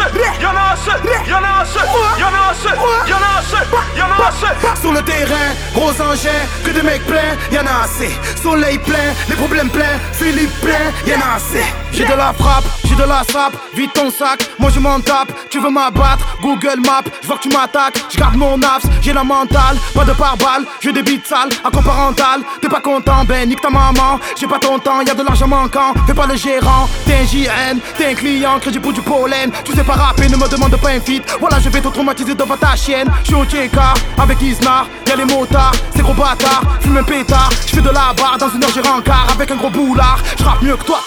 Sur le terrain, gros engin, que des mecs pleins, y'en a assez. Soleil plein, les problèmes pleins, Philippe plein, y'en a assez. J'ai de la frappe, j'ai de la sape, vide ton sac, moi je m'en tape. Tu veux m'abattre, Google Maps, je vois que tu m'attaques. Je garde mon nafs, j'ai la mentale, pas de pare-balles, j'ai des bites sales, accord parental. T'es pas content, ben nique ta maman. J'ai pas ton temps, y'a de l'argent manquant, fais pas le gérant. T'es un JN, t'es un client, crédit pour du pollen. Tu sais pas rapper, ne me demande pas un feat. Voilà, je vais te traumatiser devant ta chienne. J'suis au TK, avec Isnar, y'a les motards, c'est gros bâtard, fume un pétard. J'fais de la barre, dans une heure j'ai rencard, avec un gros boulard. J'rappe mieux que toi,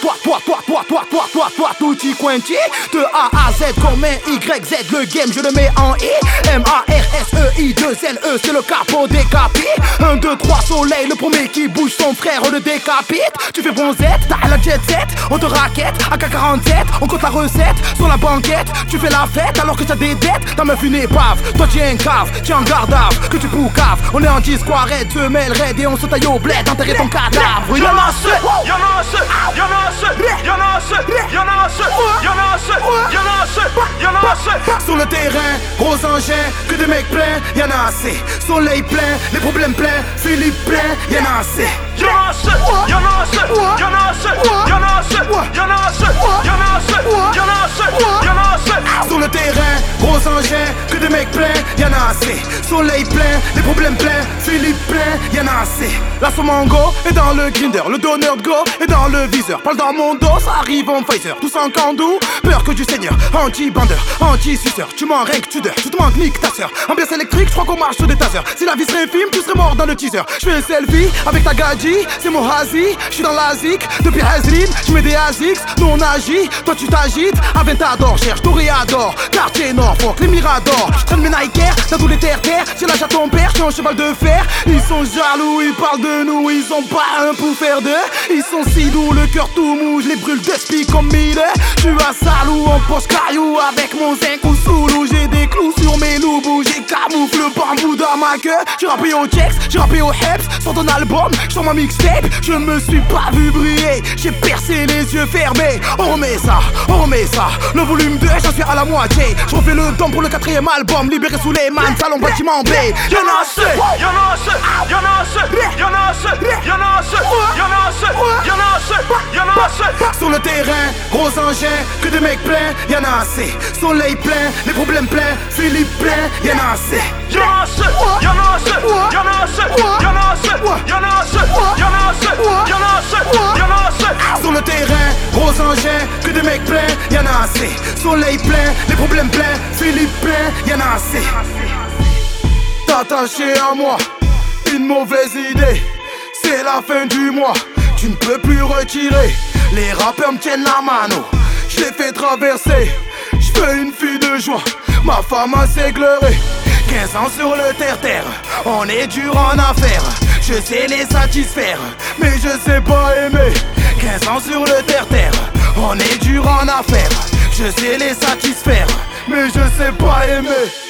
tutti quanti. De A à Z comme un YZ, le game je le mets en I. M-A-R-S-E-I, 2-L-E, c'est le capot décapite. 1, 2, 3, soleil, le premier qui bouge son frère, on le décapite. Tu fais bronzette, t'as la jet set, on te raquette, AK-47, on compte la recette, sur la banquette. Tu fais la fête alors que t'as des dettes, ta meuf une épave, toi tu es un cave, tu es en garde à que tu poucaves. On est en 10 squarettes, semelle raide et on se taille au bled, enterrer ton cadavre. Y'en a assez, y'en a assez, y'en a assez, y'en a assez, y'en a assez, y'en a assez, y'en a assez, y'en a assez. Sur le terrain, gros engin, que des mecs pleins, y'en a assez. Soleil plein, les problèmes pleins, Philippe plein, y'en a assez. Y'en a assez, y'en a assez, y'en a assez, y'en a assez, y'en a assez, y'en a assez, y'en a assez, y'en a assez. Sur le terrain, gros engin, que des mecs pleins, y'en a assez. Soleil plein, les problèmes pleins, Philippe plein, y'en a assez. La Somango est dans le grinder, le donneur de go est dans le viseur. Parle dans mon dos, ça arrive en Pfizer. Tous en candou, peur que du seigneur. Anti-bandeur, anti-suceur, tu m'en règles, tu deurs, tu te manques, nique ta sœur. Ambiance électrique, j'crois qu'on marche sur des tasers. Si la vie serait infime, tu serais mort dans le teaser. J'fais un selfie avec ta gadji, c'est mon hazi. J'suis dans la zik, depuis Hazlin, j'mets des ASICS, nous on agit, toi tu t'agites. Aventador, cherche Toréador, quartier Norfolk, les Miradors. J'traîne mes Nike dans tous les terre-terre. J'ai l'âge à ton père, j'suis un cheval de fer. Ils sont jaloux, ils parlent de nous, ils ont pas un pour faire d'eux. Ils sont si doux, le cœur tout mou, j'les brûle d'esprit comme mille. J'suis à Salou, en poche caillou avec mon zinc ou soulou. J'ai des clous sur mes loubous, j'ai camoufle le bambou dans ma queue. J'ai rappé au Chex, j'ai rappé au Heps, sur ton album, sur ma mixtape. Je me suis pas vu briller, j'ai percé les yeux fermés. On remet ça, le volume 2, j'en suis à la moitié. Je refais le don pour le 4ème album, libéré sous les man, salon bâtiment B. Y'en a assez, y'en a assez, y'en a assez, y'en a assez, y'en a assez, y'en a assez, y'en a assez, y'en a assez. Sur le terrain, gros engin, que des mecs pleins, y'en a assez. Soleil plein, les problèmes pleins, Philippe plein, y'en a assez. Y'en a assez, y'en a assez, y'en a assez, y'en a assez, y'en a assez, y'en a assez, y'en a assez, y'en a assez. Sur le terrain, gros engin, que des mecs pleins, y'en a assez. Soleil plein, les problèmes pleins, Philippe plein, y'en a assez. T'attacher à moi, une mauvaise idée. C'est la fin du mois, tu ne peux plus retirer. Les rappeurs me tiennent la mano, je les fais traverser. Je veux une fille de joie, ma femme a s'égleuré. 15 ans sur le terre-terre, on est dur en affaires. Je sais les satisfaire, mais je sais pas aimer. 15 ans sur le terre-terre, on est dur en affaires. Je sais les satisfaire, mais je sais pas aimer.